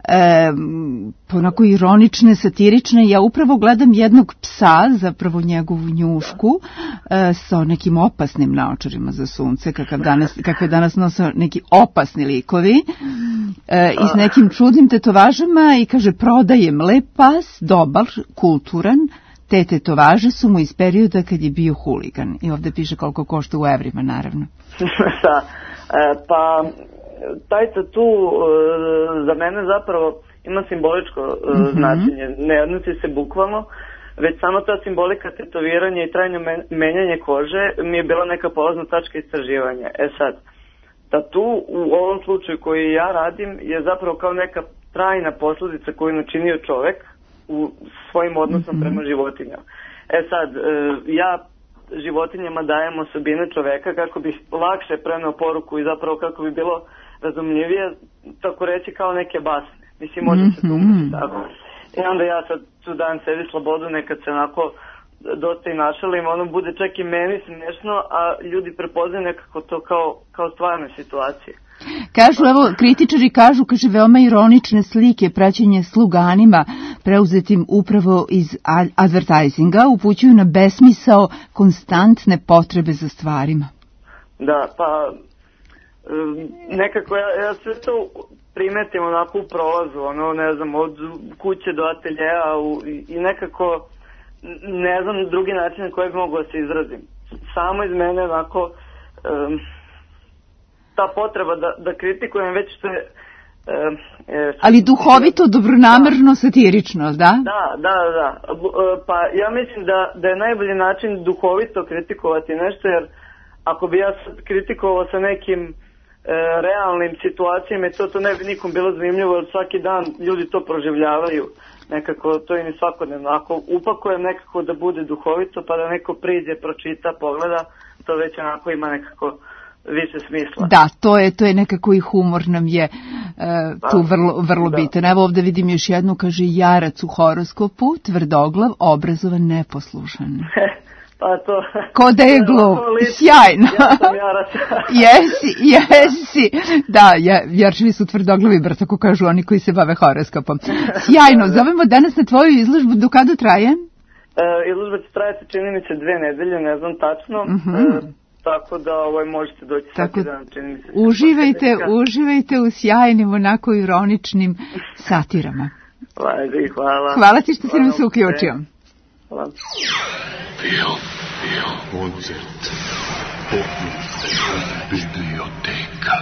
ponako ironične, satirične. Ja upravo gledam jednog psa, zapravo njegovu njušku, e, sa nekim opasnim naočarima za sunce, kakav danas, kakve danas nose neki opasni likovi, e, i s nekim čudnim tetovažama, i kaže, prodajem lep pas, dobar, kulturan. Te tetovaže su mu iz perioda kad je bio huligan. I ovde piše koliko košta u evrima, naravno. Da, e, pa taj tatu e, za mene zapravo ima simboličko e, mm-hmm. značenje. Ne odnosi se bukvalno, već samo ta simbolika tetoviranja i trajno menjanje kože mi je bila neka polazna tačka istraživanja. E sad, tatu u ovom slučaju koji ja radim je zapravo kao neka trajna posljedica koju načinio čovek u svojim odnosom mm-hmm. prema životinjama. E sad, e, ja životinjama dajem osobine čoveka kako bi lakše preneo poruku i zapravo kako bi bilo razumljivije, tako reći kao neke basne. Mislim, može se tumačiti tako. I onda ja sad tu dajem sebi slobodu, nekad se onako dosta i našalim, ono bude čak i meni smiješno, a ljudi prepoznaju nekako to kao, kao stvarne situacije. Kažu, evo, kritičari kažu, kaže, veoma ironične slike, praćenje sluganima, preuzetim upravo iz advertisinga, upućuju na besmisao konstantne potrebe za stvarima. Da, pa nekako ja, ja sve to primetim onako u prolazu, ono, ne znam, od kuće do ateljeja u, i nekako ne znam drugi način na koji bi mogu da se izrazim. Samo iz mene onako um, ta potreba da, da kritikujem već što je um, je, ali duhovito, dobronamerno, satirično, da? Da, da, da. Pa ja mislim da, da je najbolji način duhovito kritikovati nešto, jer ako bi ja kritikovao sa nekim e, realnim situacijama, to, to ne bi nikom bilo zanimljivo, jer svaki dan ljudi to proživljavaju. Nekako, to im je svakodnevno. Ako upakujem nekako da bude duhovito, pa da neko priđe, pročita, pogleda, to već onako ima nekako više smisla. Da, to je, to je nekako i humor nam je uh, tu vrlo, vrlo da. bitan. Evo ovdje vidim još jednu, kaže, jarac u horoskopu, tvrdoglav, obrazovan, neposlušan. Pa to... Ko da je glup, sjajno. Ja sam jarac. Jesi, jesi. Da, jarčevi su tvrdoglavi, bar tako kažu oni koji se bave horoskopom. Sjajno, zovemo danas na tvoju izložbu, do kada traje? E, izložba će trajati, čini mi se, dve nedelje, ne znam tačno. Uh-huh. e, tako da ovaj, možete doći svaki dan, čini mi se. Uživajte, uživajte u sjajnim, onako ironičnim satirama. Vajde, hvala. Hvala ti što si nam se uključio. Hvala. Film, film, koncert, biblioteka.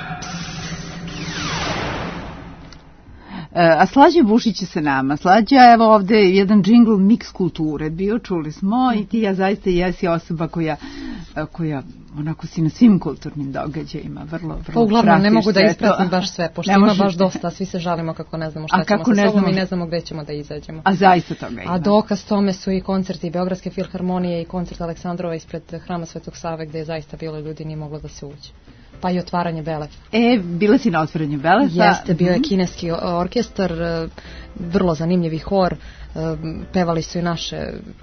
A Slađa Bušić je sa nama. Slađa, evo ovde jedan džingl Mix kulture bio, čuli smo, i ti ja zaista jesi osoba koja, koja onako si na svim kulturnim događajima vrlo, vrlo pa uglavnom ne mogu da ispratim baš sve, pošto ima baš dosta, svi se žalimo kako ne znamo šta ćemo sa sobom i ne znamo gde ćemo da izađemo. A zaista toga ima. A dokaz tome su i koncerti Beogradske filharmonije i koncert Aleksandrova ispred Hrama Svetog Save, gde je zaista bilo ljudi, nije moglo da se uđe. Pa i otvaranje Belefa. E, bila si na otvaranju Belefa? Jeste, bio je kineski orkestar, vrlo zanimljivi hor, pevali su i naše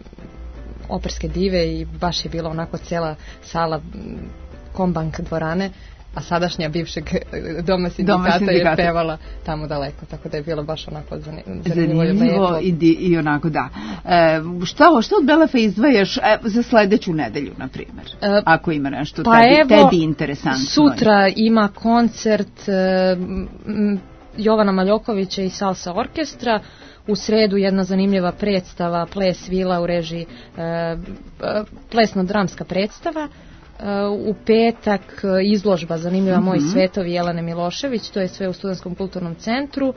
operske dive i baš je bila onako cijela sala kombank dvorane, a sadašnja bivšeg doma sindikata je pevala tamo daleko, tako da je bilo baš onako zanimljivo, zanimljivo i, di, i onako da. E, šta, šta od Belefa izdvajaš e, za sledeću nedelju, na primjer, e, ako ima nešto pa tebi, evo, tebi interesantno? Sutra ima koncert e, m, Jovana Maljokovića i Salsa orkestra. U sredu jedna zanimljiva predstava, Ples Vila u režiji, e, plesno-dramska predstava. U petak izložba zanimljiva, mm-hmm. Moji svetovi Jelene Milošević, to je sve u Studentskom kulturnom centru.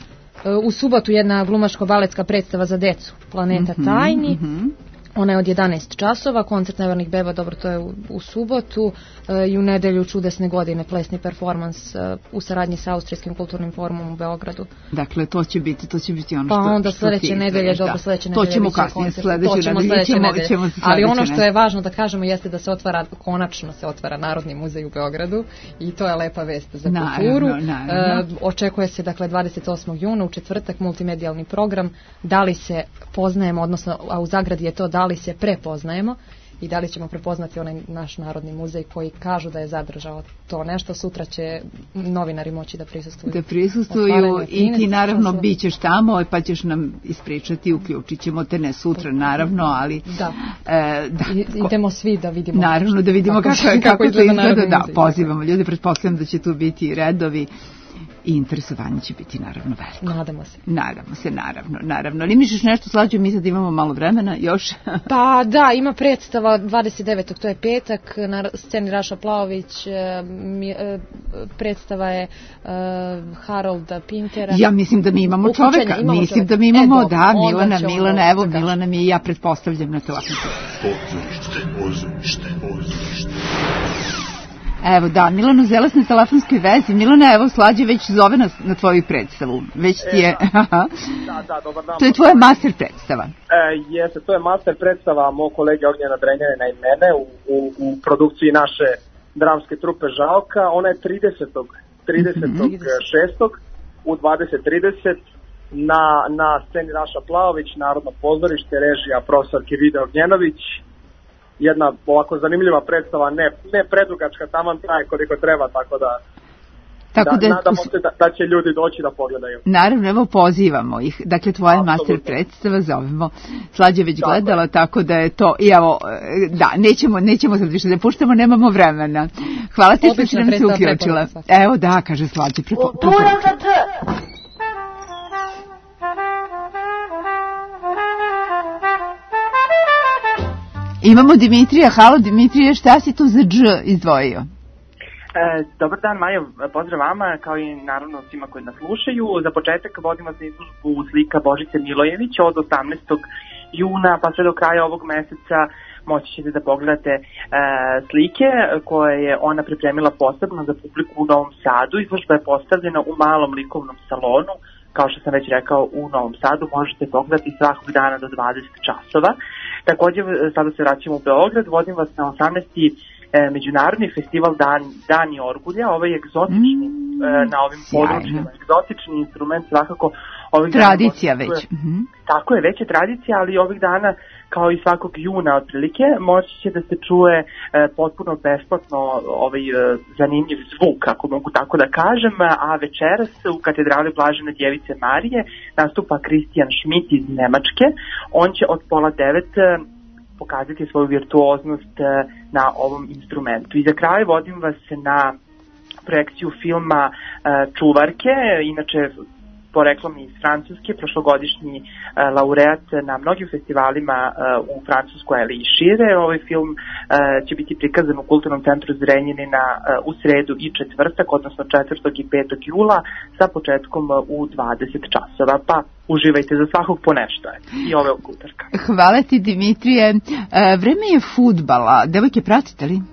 U subotu jedna glumačko-baletska predstava za decu, Planeta mm-hmm. tajni. Mm-hmm. Ona je od jedanaest časova, koncert Nevernih beba, dobro, to je u, u subotu, e, i u nedelju Čudesne godine, plesni performans e, u saradnji sa Austrijskim kulturnim forumom u Beogradu. Dakle, to će biti, to će biti ono pa što... Pa onda sledeće nedelje, dobro, sledeće nedelje. To ćemo kasnije, sledeće nedelje, ćemo, ćemo se ali ono što je važno da kažemo jeste da se otvara, konačno se otvara Narodni muzej u Beogradu i to je lepa vest za naravno, kulturu. Naravno. E, očekuje se, dakle, dvadeset osmog juna u četvrtak multimedijalni program, da li se poznajemo, odnosno, a u zagradi je to da li se prepoznajemo i da li ćemo prepoznati onaj naš Narodni muzej koji kažu da je zadržao to nešto. Sutra će novinari moći da prisustvuju. Da prisustvuju i ti naravno bit ćeš tamo pa ćeš nam ispričati, uključit ćemo te ne sutra naravno, ali da, e, da idemo svi da vidimo. Naravno da vidimo kako, kako, kako to izgleda. Da, pozivamo ljudi, pretpostavljam da će tu biti redovi. I interesovanje će biti naravno veliko. Nadamo se. Nadamo se, naravno, naravno. Ali misliš nešto, Slađo, mi sad imamo malo vremena još? Pa da, ima predstava dvadeset devetog to je petak, na sceni Raša Plaović, predstava je uh, Harolda Pinkera. Ja mislim da mi imamo čoveka, imamo mislim čoveka. da mi imamo, e, da, Milana, Milana, evo, Milana mi je, ja pretpostavljam na to. Pozorište, pozorište, pozorište. Evo da, Milano Zeles na telefonskoj vezi. Milana, evo Slađe već zove nas na tvoju predstavu. Već ti je... E, da, da, dobar dan. To je tvoja master predstava. E, jeste, to je master predstava mog kolege Ognjena Drenjanina i mene u, u, u produkciji naše dramske trupe Žalka. Ona je tridesetog tridesetog šestog u dvadeset trideset na, na sceni Raša Plaović, Narodno pozorište, režija profesorke Vida Ognjenović. Jedna ovako zanimljiva predstava, ne, ne predugačka, taman traje koliko treba, tako da Tako da, da, nadamo se da, da će ljudi doći da pogledaju. Naravno, evo pozivamo ih. Dakle, tvoja Absolutno. master predstava zovemo. Slađa već tako gledala, je. tako da je to, i evo, da, nećemo, nećemo sad više da puštamo, nemamo vremena. Hvala ti što si nam se uključila. Evo da, kaže Slađa. Imamo Dimitrija. Halo Dimitrije, šta si tu za dž izdvojio? E, dobar dan Majo, pozdrav vama kao i naravno svima koji nas slušaju. Za početak vodimo za izložbu slika Božice Milojević od osamnaestog juna pa sve do kraja ovog meseca moći ćete da pogledate e, slike koje je ona pripremila posebno za publiku u Novom Sadu. Izložba je postavljena u malom likovnom salonu, kao što sam već rekao, u Novom Sadu. Možete pogledati svakog dana do dvadeset časova. Također, sada se vraćamo u Beograd, vodim vas na osamnaesti Međunarodni festival Dan, Dani Orgulja. Ovo je egzotični mm, na ovim područjima, egzotični instrument svakako ovih tradicija dana, već. Mm-hmm. Tako je, već je tradicija, ali ovih dana kao i svakog juna otprilike moći će da se čuje e, potpuno besplatno ovaj e, zanimljiv zvuk, ako mogu tako da kažem, a večeras u katedrali Blažene Djevice Marije nastupa Kristijan Schmidt iz Nemačke. On će od pola devet e, pokazati svoju virtuoznost na ovom instrumentu. I za kraj vodim vas na projekciju filma Čuvarke, inače poreklom iz Francuske, prošlogodišnji laureat na mnogim festivalima u Francuskoj, ali i šire. Ovaj film će biti prikazan u Kulturnom centru Zrenjanina u sredu i četvrtak, odnosno četvrtog i petog jula sa početkom u dvadeset časova. Pa uživajte za svakog po nešto. I ove okutarka. Hvala ti Dimitrije. Vreme je fudbala. Devojke, pratite li?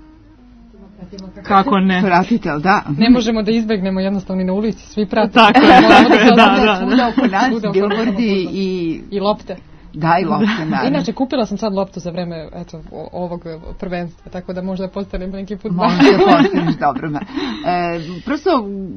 Kako ne? Pratite, da. Ne možemo da izbegnemo jednostavno na ulici, svi pratite. Tako je, da, da, da. Svuda oko nas, bilbordi i... I lopte. Da, i lopte, naravno. Inače, kupila sam sad loptu za vreme eto, ovog prvenstva, tako da možda postanem neki fudbal. Možda postaneš, dobro. E, prosto,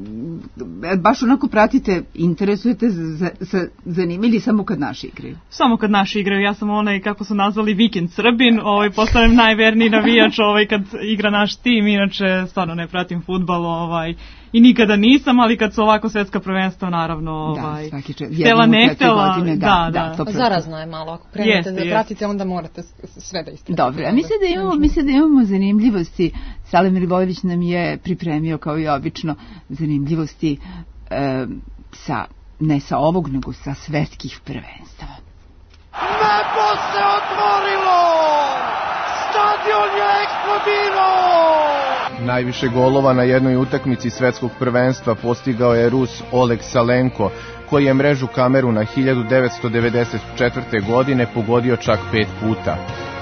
baš onako pratite, interesujete, za, za, zanimili samo kad naši igraju? Samo kad naši igraju. Ja sam onaj, kako su nazvali, vikend Srbin, ovaj, postanem najverniji navijač ovaj, kad igra naš tim, inače stvarno ne pratim fudbal, ovaj, i nikada nisam, ali kad su ovako svetska prvenstva, naravno, ovaj, da, htjela ne htjela, godine, da, da. da. da Zarazno je malo, ako krenete jest, da jest. pratite, onda morate sve da istrati. Dobro, a mi sad da imamo, mi sad da imamo zanimljivosti. Sale Milivojević nam je pripremio, kao i obično, zanimljivosti e, sa, ne sa ovog, nego sa svetskih prvenstava. Nebo se otvorilo! Stadion je eksplodirao! Najviše golova na jednoj utakmici svetskog prvenstva postigao je Rus Oleg Salenko, koji je mrežu Kameruna hiljadu devetsto devedeset četvrte. godine pogodio čak pet puta.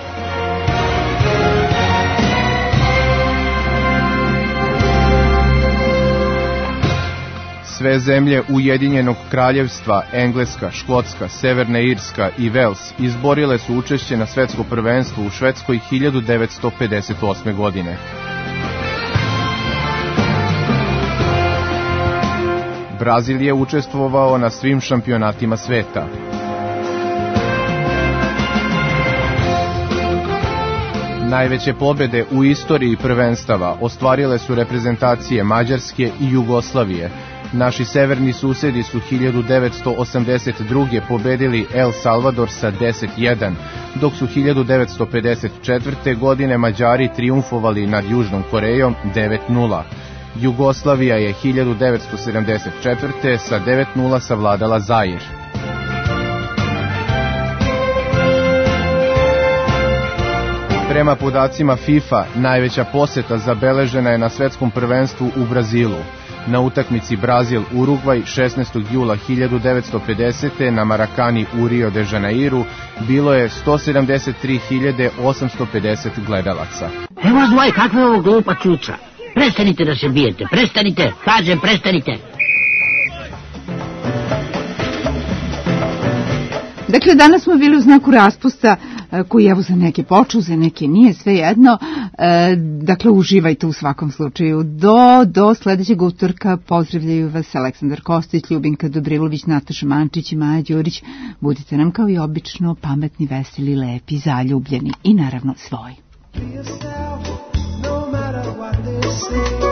Sve zemlje Ujedinjenog kraljevstva, Engleska, Škotska, Severna Irska i Vels izborile su učešće na svetsko prvenstvo u Švedskoj hiljadu devetsto pedeset osme. godine. Brazil je učestvovao na svim šampionatima sveta. Najveće pobjede u istoriji prvenstava ostvarile su reprezentacije Mađarske i Jugoslavije. Naši severni susedi su hiljadu devetsto osamdeset druge. pobedili El Salvador sa deset jedan, dok su hiljadu devetsto pedeset četvrte. godine Mađari trijumfovali nad Južnom Korejom devet nula. Jugoslavija je hiljadu devetsto sedamdeset četvrte. sa devet nula savladala Zair. Prema podacima FIFA, najveća poseta zabeležena je na svetskom prvenstvu u Brazilu. Na utakmici Brazil-Urugvaj šesnaestog jula hiljadu devetsto pedesete. na Marakani u Rio de Janeiru bilo je sto sedamdeset tri hiljade osamsto pedeset gledalaca. Evo vas dvoje, kakva je ovo glupa čuča? Prestanite da se bijete, prestanite, kažem prestanite. Dakle, danas smo bili u znaku raspusta koji evo za neke poču, za neke nije, sve jedno. Dakle, uživajte u svakom slučaju. Do, do sledećeg utorka pozdravljaju vas Aleksandar Kostić, Ljubinka Dobrilović, Nataša Mančić i Maja Đurić. Budite nam kao i obično pametni, veseli, lepi, zaljubljeni i naravno svoji. Be yourself, no matter what they say.